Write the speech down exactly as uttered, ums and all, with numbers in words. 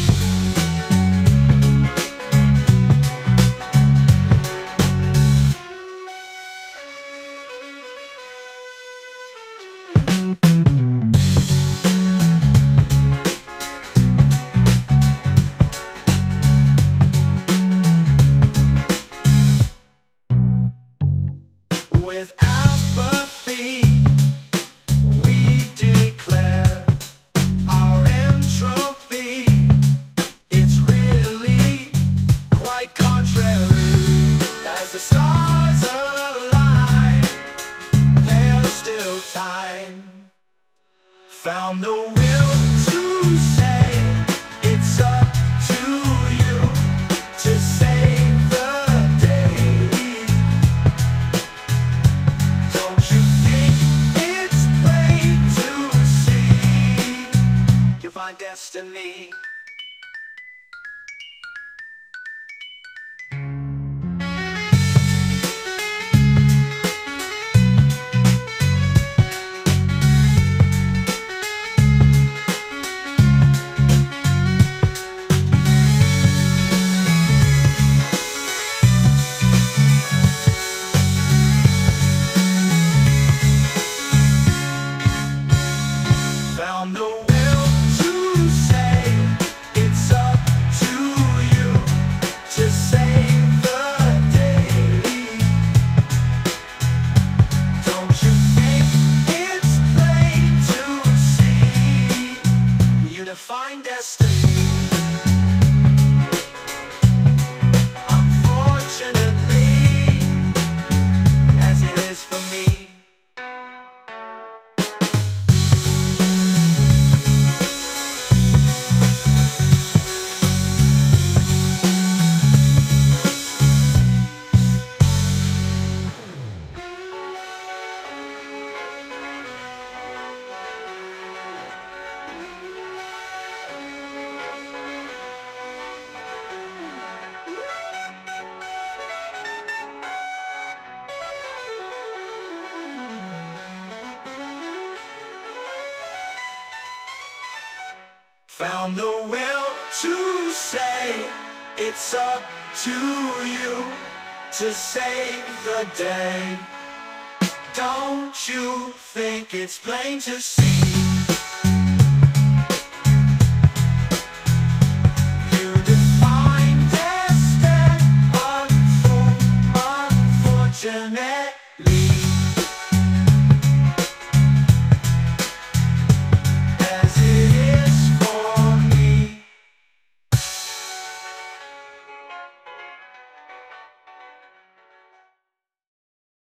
With apathy, we declare our entropy. It's really quite contrary. As the stars align, there's still time. Found the will to say it's up to you to save the day. Don't you think it's plain to see? You find destiny. Found the will to say it's up to you to save the day. Don't you think it's plain to see? You define destiny. Unfortunately, as it is for me. Found the will to say it's up to you to save the day. Don't you think it's plain to see?